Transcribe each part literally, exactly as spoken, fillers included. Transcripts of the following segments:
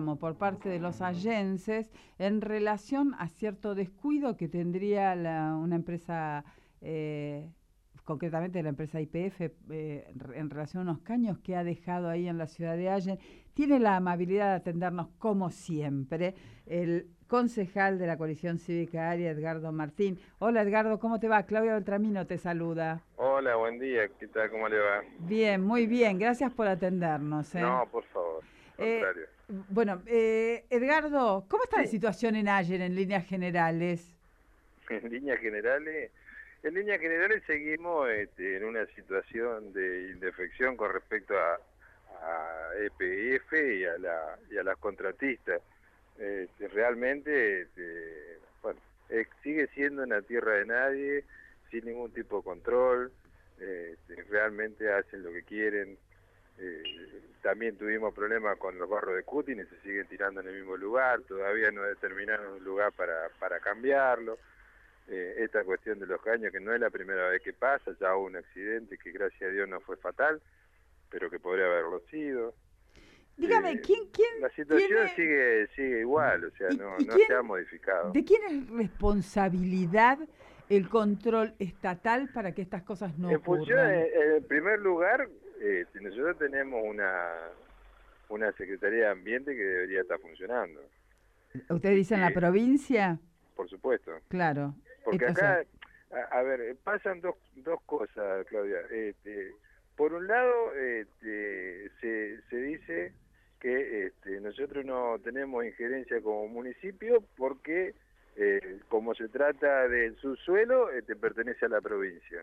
reclamo por parte de los allenses en relación a cierto descuido que tendría la, una empresa, eh, concretamente la empresa Y P F, eh, en relación a unos caños que ha dejado ahí en la ciudad de Allen. Tiene la amabilidad de atendernos como siempre el concejal de la Coalición Cívica Aria, Edgardo Martín. Hola Edgardo, ¿cómo te va? Claudia Beltramino te saluda. Hola, buen día, ¿qué tal? ¿Cómo le va? Bien, muy bien, gracias por atendernos. ¿eh? No, por favor, al Eh, contrario. bueno, eh, Edgardo, ¿cómo está la Sí, situación en Allen en líneas generales? en líneas generales, en líneas generales seguimos este, en una situación de indefección con respecto a, a E P F y a, la, y a las contratistas. Este, realmente, este, bueno, eh, sigue siendo una tierra de nadie, sin ningún tipo de control, este, realmente hacen lo que quieren. Eh, también tuvimos problemas con los barros de Cutin y se siguen tirando en el mismo lugar, todavía no determinaron un lugar para, para cambiarlo. Eh, esta cuestión de los caños, que no es la primera vez que pasa, ya hubo un accidente que gracias a Dios no fue fatal, pero que podría haberlo sido. Dígame, Eh, ¿quién, quién la situación tiene sigue sigue igual, o sea, y, no, y no quién, se ha modificado. de quién es responsabilidad el control estatal para que estas cosas no En función, ocurran? en, en primer lugar, eh, nosotros tenemos una, una Secretaría de Ambiente que debería estar funcionando. ¿Ustedes Y dicen la que, provincia? por supuesto, Claro. porque Et- o sea, acá, a, a ver, pasan dos, dos cosas, Claudia. Este, por un lado, este, se, se dice que este, nosotros no tenemos injerencia como municipio porque, eh, como se trata del subsuelo, este, pertenece a la provincia.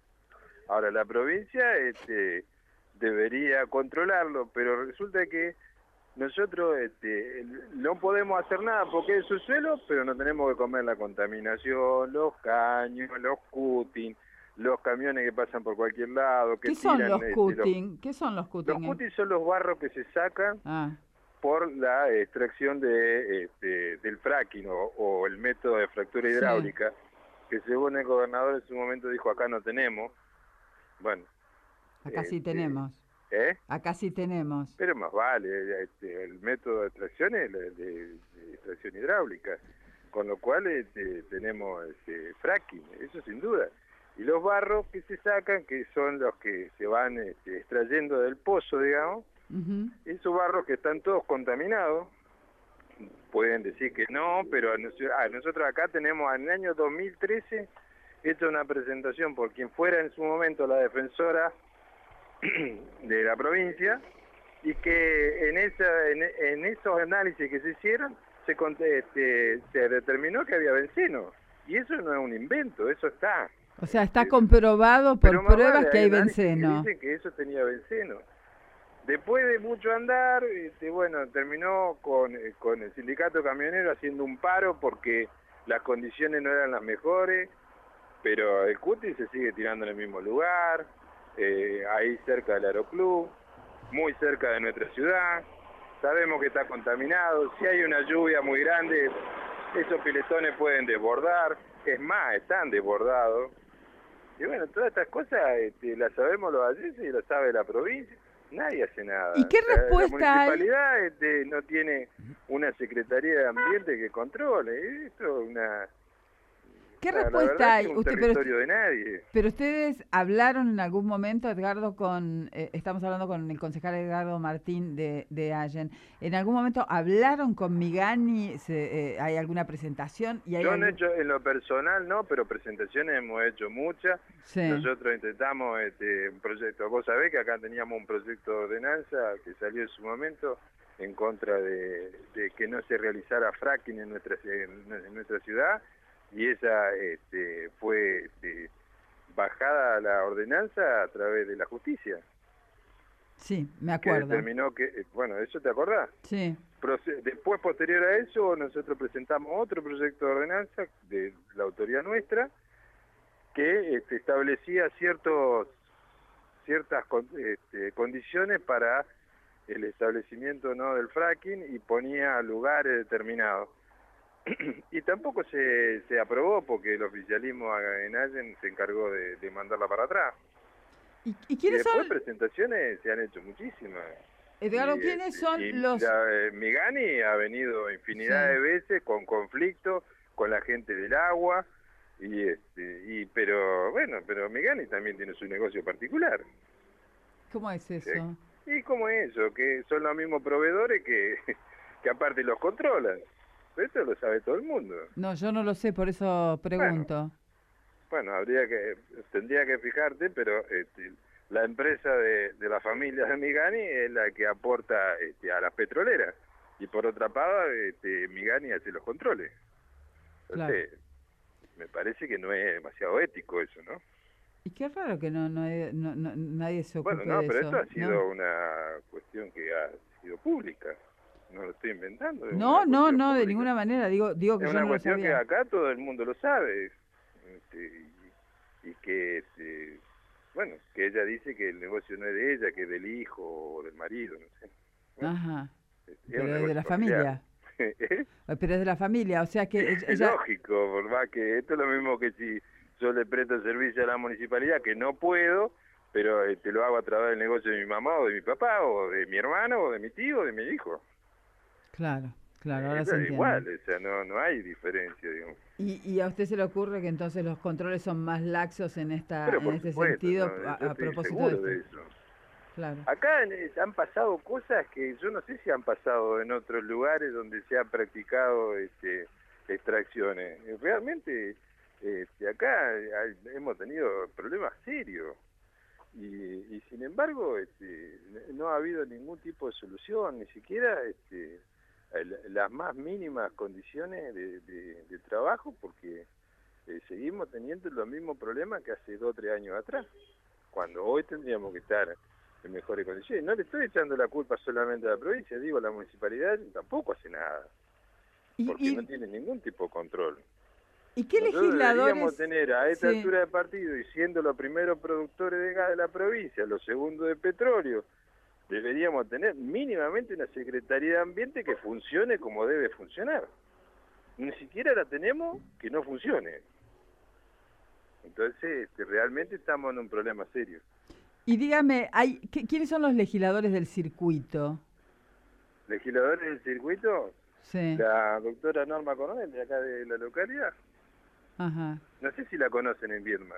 Ahora, la provincia este, debería controlarlo, pero resulta que nosotros este, no podemos hacer nada porque es su suelo, pero no tenemos que comer la contaminación, los caños, los cutting, los camiones que pasan por cualquier lado, que ¿qué son tiran los este, los, cutting? ¿Qué son los los cutting? eh? cutting son los barros que se sacan Ah, por la extracción de este, del fracking o, o el método de fractura sí. hidráulica, que según el gobernador en su momento dijo acá no tenemos. Bueno, Acá sí este, tenemos. ¿eh? Acá sí tenemos. Pero más vale, este, el método de extracción es el de, de extracción hidráulica, con lo cual este, tenemos este, fracking, eso sin duda. Y los barros que se sacan, que son los que se van este, extrayendo del pozo, digamos, Ujú. esos barros que están todos contaminados, pueden decir que no, pero a nosotros acá tenemos en el año dos mil trece hecho una presentación por quien fuera en su momento la defensora de la provincia, y que en esa en, en esos análisis que se hicieron se, este, se determinó que había benceno, y eso no es un invento, eso está. O sea, está Este, comprobado pero por más pruebas vale, que hay hay análisis que benceno. dicen que eso tenía benceno. Después de mucho andar, este, bueno, terminó con, con el sindicato camionero haciendo un paro porque las condiciones no eran las mejores, pero el cutis se sigue tirando en el mismo lugar, eh, ahí cerca del aeroclub, muy cerca de nuestra ciudad. Sabemos que está contaminado, si hay una lluvia muy grande, esos piletones pueden desbordar, es más, están desbordados. Y bueno, todas estas cosas este, las sabemos los allenses y las sabe la provincia, nadie hace ¿Y nada. qué La, la respuesta hay? municipalidad este, no tiene una Secretaría de Ambiente que controle, esto es una... ¿Qué La, la verdad respuesta que es hay? un Usted, pero, territorio de nadie. pero ustedes hablaron en algún momento, Edgardo, con, eh, estamos hablando con el concejal Edgardo Martín de, de Allen, ¿en algún momento hablaron con Migani? Se, eh, ¿Hay alguna presentación? ¿Y hay Yo no he algún...? hecho, en lo personal no, pero presentaciones hemos hecho muchas. Sí, Nosotros intentamos este, un proyecto, vos sabés que acá teníamos un proyecto de ordenanza que salió en su momento en contra de, de que no se realizara fracking en nuestra, en nuestra ciudad, y esa este, fue este, bajada la ordenanza a través de la justicia, sí, me que acuerdo. determinó que, bueno, ¿eso te acordás? Sí, Después, posterior a eso, nosotros presentamos otro proyecto de ordenanza de la autoría nuestra que este, establecía ciertos ciertas este, condiciones para el establecimiento no del fracking y ponía lugares determinados. Y tampoco se, se aprobó porque el oficialismo en Allen se encargó de, de mandarla para atrás. ¿Y, y Y quiénes después son? presentaciones se han hecho muchísimas. Edgardo, Y, ¿quiénes este, son y los...? la, eh, Migani ha venido infinidad Sí. de veces con conflictos con la gente del agua, y este, y pero bueno, pero Migani también tiene su negocio particular. ¿Cómo es ¿Sí? eso? ¿Y cómo es eso? Que son los mismos proveedores que, que aparte los controlan. Eso lo sabe todo el mundo. No, yo no lo sé, por eso Bueno, pregunto. bueno, habría que, tendría que fijarte, pero este, la empresa de, de la familia de Migani es la que aporta este, a las petroleras. Y por otra parte, este, Migani hace los controles. Claro. Entonces, me parece que no es demasiado ético eso, ¿no? Y qué raro que no, no, hay- no- no- nadie se Bueno, ocupe no, de pero esto eso, ha ¿no? sido una cuestión que ha sido pública. No lo estoy inventando, es una No, no, cuestión no, de pública. ninguna manera. Digo, digo que Es yo una no lo cuestión que sabía. acá todo el mundo lo sabe. Este, y, y que, este, bueno, que ella dice que el negocio no es de ella, que es del hijo o del marido, no sé. Bueno, Ajá. es, es un Pero es de negocio la familiar. familia. ¿Eh? Eh, Pero es de la familia, o sea Y que ella... es ella- lógico, por más que esto es lo mismo que si yo le presto servicio a la municipalidad, que no puedo, pero este, lo hago a través del negocio de mi mamá o de mi papá o de mi hermano o de mi tío o de mi hijo. Claro, claro, Eh, ahora Eso se es entiende. igual, o sea, no, no hay diferencia, digamos. ¿Y, y a usted se le ocurre que entonces los controles son más laxos en esta, Pero en por este supuesto, sentido no, a, yo a estoy propósito de seguro esto? de eso. Claro. Acá eh, han pasado cosas que yo no sé si han pasado en otros lugares donde se han practicado este, extracciones. Eh, Realmente este, acá hay- hemos tenido problemas serios y, y sin embargo este, no ha habido ningún tipo de solución, ni siquiera este, el- las más mínimas condiciones de, de- de trabajo, porque eh, seguimos teniendo los mismos problemas que hace dos o tres años atrás, cuando hoy tendríamos que estar en mejores condiciones. No le estoy echando la culpa solamente a la provincia, digo, la municipalidad tampoco hace nada, ¿Y, porque no y, tiene ningún tipo de control. y qué Nosotros deberíamos legisladores? tener a esta Sí. altura de partido, y siendo los primeros productores de gas de la provincia, los segundos de petróleo, deberíamos tener mínimamente una Secretaría de Ambiente que funcione como debe funcionar. Ni siquiera la tenemos que no funcione. Entonces, este, realmente estamos en un problema serio. Y dígame, hay, ¿qué- ¿quiénes son los legisladores del circuito? Legisladores del circuito, Sí, la doctora Norma Coronel, de acá de la localidad. ajá. No sé si la conocen en Viedma.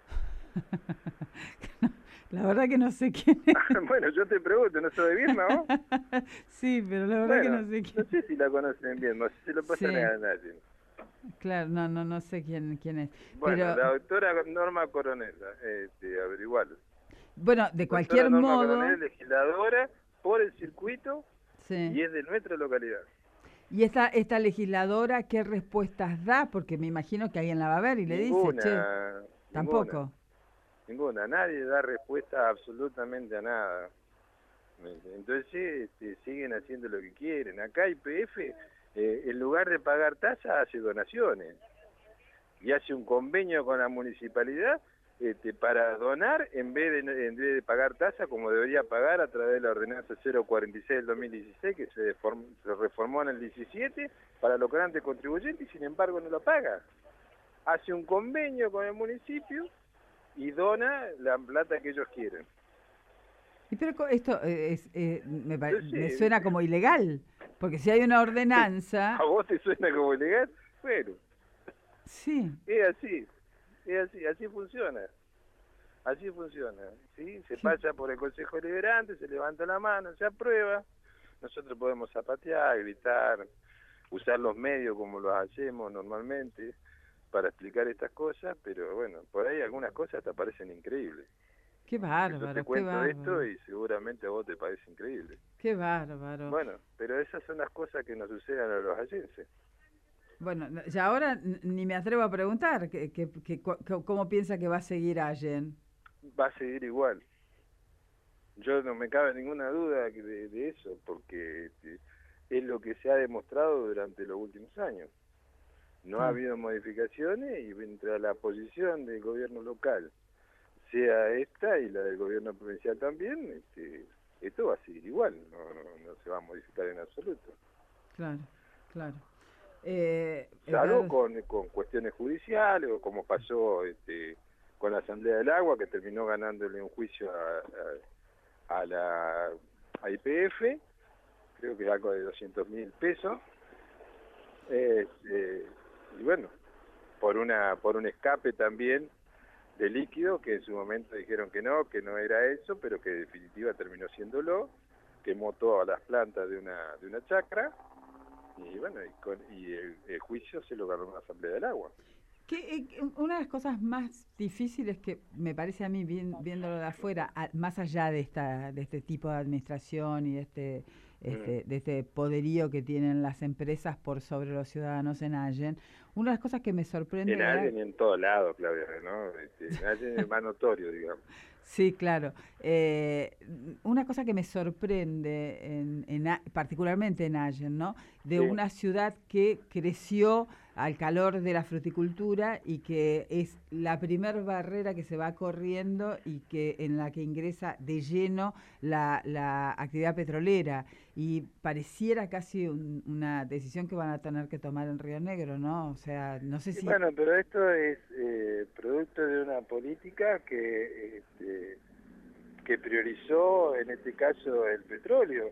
La verdad que no sé quién es. Bueno, yo te pregunto, ¿no sos de Viedma vos? Sí, pero la verdad que Bueno, no sé no quién. sé si la conocen en Viedma, si se lo pasan Sí, a nadie. claro, no, no, no sé quién, quién es. Bueno, Pero, la doctora Norma Coronel, este, averigualo. bueno, de Doctora cualquier Norma Coronel modo, es legisladora por el circuito sí. y es de nuestra localidad. ¿Y esta, esta legisladora qué respuestas da? Porque me imagino que alguien la va a ver y le dice, che, Ninguna, ninguna, tampoco. ninguna. Nadie da respuesta absolutamente a nada. Entonces este, siguen haciendo lo que quieren. Acá I P F, eh, en lugar de pagar tasa, hace donaciones. Y hace un convenio con la municipalidad este, para donar en vez, de, en vez de pagar tasa como debería pagar a través de la ordenanza cero cuarenta y seis del dos mil dieciséis, que se, deform, se reformó en el diecisiete para los grandes contribuyentes, y sin embargo no lo paga. Hace un convenio con el municipio y dona la plata que ellos quieren. Y pero co- esto eh, es, eh, me, pare- me Entonces, suena como ilegal, porque si hay una ordenanza, ¿a vos te suena como ilegal? Bueno, sí, es así, es así, así funciona. Así funciona, ¿sí? Se qué- pasa por el Consejo Deliberante, se levanta la mano, se aprueba. Nosotros podemos zapatear, gritar, usar los medios como lo hacemos normalmente para explicar estas cosas, pero bueno, por ahí algunas cosas te parecen increíbles. qué Porque yo te bárbaro, qué cuento esto bárbaro, y seguramente a vos te parece increíble. qué bárbaro. Bueno, pero esas son las cosas que nos suceden a los allenses. Bueno, no- ya ahora n- ni me atrevo a preguntar que, que- que cu- co- cómo piensa que va a seguir Allen. Va a seguir igual. Yo no me cabe ninguna duda de, de eso, porque este, es lo que se ha demostrado durante los últimos años. No ha Sí. habido modificaciones y mientras la posición del gobierno local sea esta y la del gobierno provincial también, este, esto va a seguir igual, no, no, no se va a modificar en absoluto. Claro, claro. Eh, Salvo Edgardo, con, con cuestiones judiciales o como pasó este, con la Asamblea del Agua, que terminó ganándole un juicio a, a, a la a Y P F, creo que es algo de doscientos mil pesos, eh, eh, y bueno, por una por un escape también de líquido, que en su momento dijeron que no, que no era eso, pero que en definitiva terminó siéndolo, quemó todas las plantas de una de una chacra, y bueno, y, con, y el, el juicio se lo ganó la Asamblea del Agua. Que, eh, una de las cosas más difíciles que me parece a mí, bien, viéndolo de afuera, a, más allá de esta de este tipo de administración y de este, este, mm. de este poderío que tienen las empresas por sobre los ciudadanos en Allen, una de las cosas que me sorprende... En Allen y en todos lados, Claudia, ¿no? Este, en Allen es más notorio, digamos. Sí, claro. Eh, una cosa que me sorprende, en, en, particularmente en Allen, ¿no? De sí. Una ciudad que creció al calor de la fruticultura y que es la primer barrera que se va corriendo y que en la que ingresa de lleno la, la actividad petrolera. Y pareciera casi un, una decisión que van a tener que tomar en Río Negro, ¿no? O sea, no sé si... Bueno, pero esto es eh, producto de una política que, este, que priorizó, en este caso, el petróleo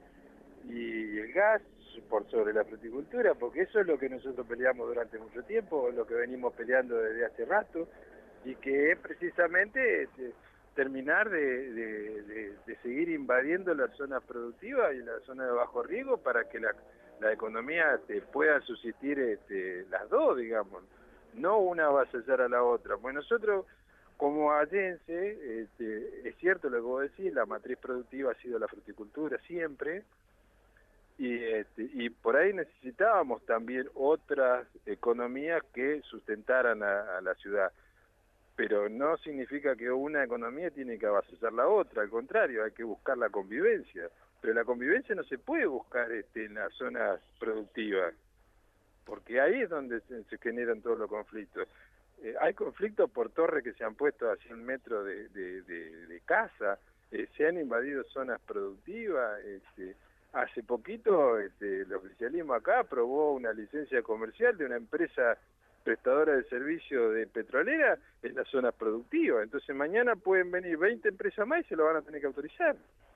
y el gas por sobre la fruticultura, porque eso es lo que nosotros peleamos durante mucho tiempo, lo que venimos peleando desde hace rato, y que es precisamente este, terminar de, de, de, de seguir invadiendo las zonas productivas y las zonas de bajo riesgo para que la, la economía este, pueda subsistir este, las dos, digamos, no una va a cesar a la otra. Pues nosotros, como allense, este, es cierto lo que vos decís, la matriz productiva ha sido la fruticultura siempre, y, este, y por ahí necesitábamos también otras economías que sustentaran a, a la ciudad. Pero no significa que una economía tiene que avasallar la otra, al contrario, hay que buscar la convivencia. Pero la convivencia no se puede buscar este, en las zonas productivas, porque ahí es donde se, se generan todos los conflictos. Eh, hay conflictos por torres que se han puesto a cien metros de, de, de, de casa, eh, se han invadido zonas productivas. Este, hace poquito este, el oficialismo acá aprobó una licencia comercial de una empresa prestadora de servicio de petrolera en las zonas productivas. Entonces mañana pueden venir veinte empresas más y se lo van a tener que autorizar.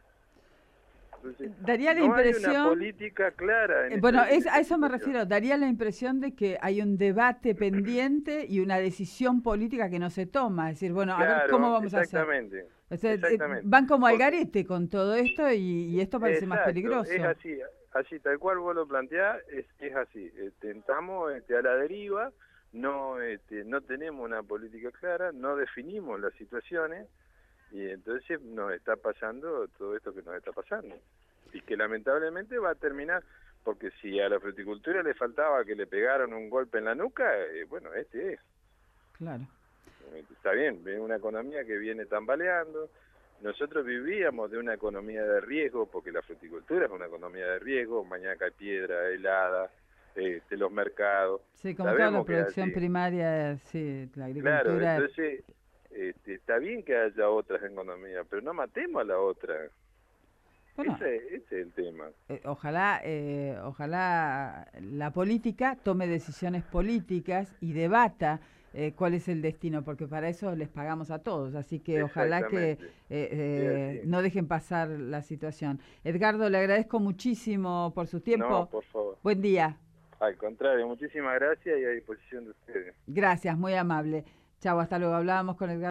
Entonces, daría la no impresión, hay una política clara. En eh, bueno, este, es, en a eso me situación. refiero. Daría la impresión de que hay un debate pendiente y una decisión política que no se toma. Es decir, bueno, claro, a ver cómo vamos exactamente, a hacer. O sea, exactamente. Van como al garete con todo esto y, y esto parece Exacto, más peligroso. Es así, así tal cual vos lo planteás, es, es así. Este, estamos este, a la deriva. No, este, no tenemos una política clara, no definimos las situaciones y entonces nos está pasando todo esto que nos está pasando y que lamentablemente va a terminar, porque si a la fruticultura le faltaba que le pegaran un golpe en la nuca, eh, bueno, este es. Claro. Está bien, es una economía que viene tambaleando. Nosotros vivíamos de una economía de riesgo, porque la fruticultura es una economía de riesgo, mañana cae piedra, helada, Este, los mercados. Sí, como toda la producción primaria, sí, la agricultura. Claro, entonces este, está bien que haya otras economías, pero no matemos a la otra. Bueno, ese, ese es el tema. Eh, ojalá, eh, ojalá la política tome decisiones políticas y debata eh, cuál es el destino, porque para eso les pagamos a todos, así que ojalá que eh, eh, no dejen pasar la situación. Edgardo, le agradezco muchísimo por su tiempo. No, por favor. Buen día. Al contrario, muchísimas gracias y a disposición de ustedes. Gracias, muy amable. Chau, hasta luego. Hablábamos con Edgardo.